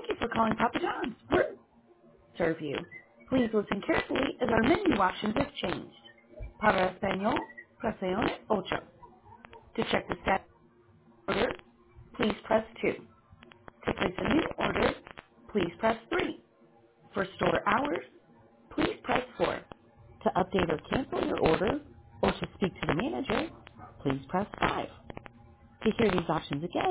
Thank you for calling Papa John's. We're serve you. Please listen carefully as our menu options have changed. Para Español, presione ocho. To check the status order, please press 2. To place a new order, please press 3. For store hours, please press 4. To update or cancel your order, or to speak to the manager, please press 5. To hear these options again,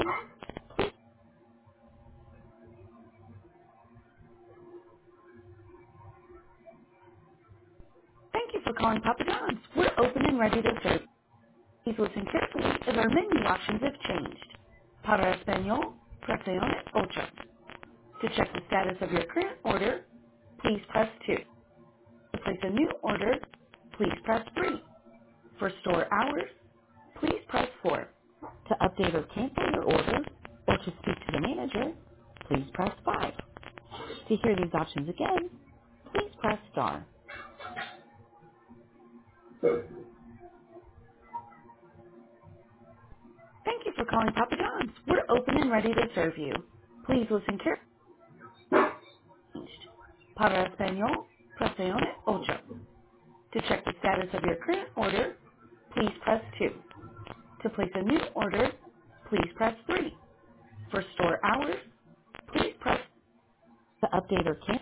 thank you for calling Papa John's. We're open and ready to serve. Please listen carefully as our menu options have changed. Para Español, presione ocho. To check the status of your current order, please press 2. To place a new order, please press 3. For store hours, please press 4. To update or cancel your order, or to speak to the manager, please press 5. To hear these options again, please press star. Thank you for calling Papa John's. We're open and ready to serve you. Please listen carefully. Para Español, presione ocho. To check the status of your current order, please press 2. To place a new order, please press 3. For store hours, please press to update or cancel.